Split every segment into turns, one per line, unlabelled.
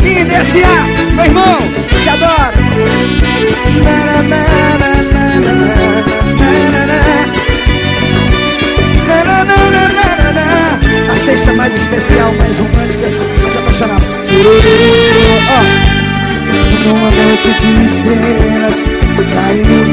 Vaguinho, DSA, meu irmão, te adoro. A sexta mais especial, mais romântica, mais apaixonada. Numa noite de estrelas, saímos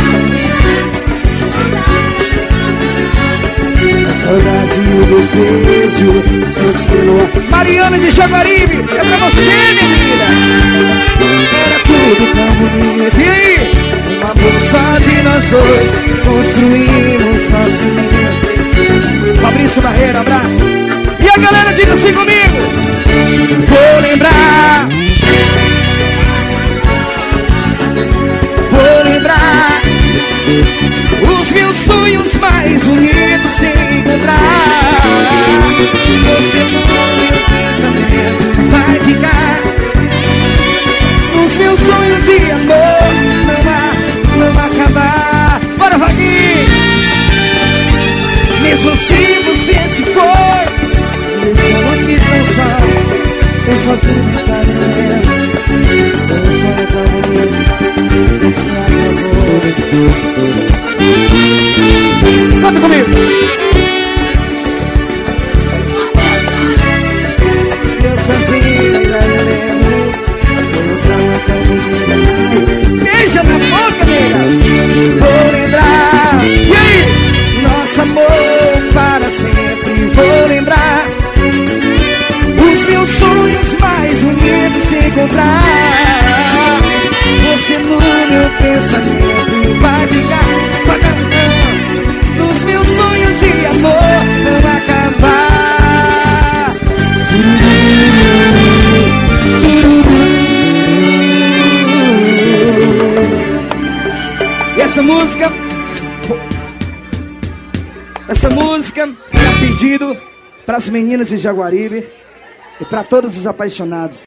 a saudade e o desejo, seus pelo ar. Mariana de Jaguaribe, é pra você, minha querida. Era tudo tão bonito. E aí? Um amor só de nós dois, construímos nosso ninho. Fabrício Barreira, abraço. E a galera diz assim comigo: vou lembrar, vou lembrar os meus sonhos mais unidos se encontrar. Você no meu pensamento vai ficar. Os meus sonhos e amor não acabar. Bora, Vaguinho! Mesmo se você se for, esse eu não quis pensar. Eu sozinho me carrego. Eu só não tava bonito. Esse amor. Canta comigo! Eu sozinho me carrego. Eu só não tava bonito. Beija na boca, nega! Vou lembrar. E aí? Nosso amor para sempre. Vou lembrar os meus sonhos mais unidos se encontrar. Você no meu pensamento vai ficar. Os meus sonhos e amor não acabar. E essa música é pedido para as meninas de Jaguaribe e para todos os apaixonados.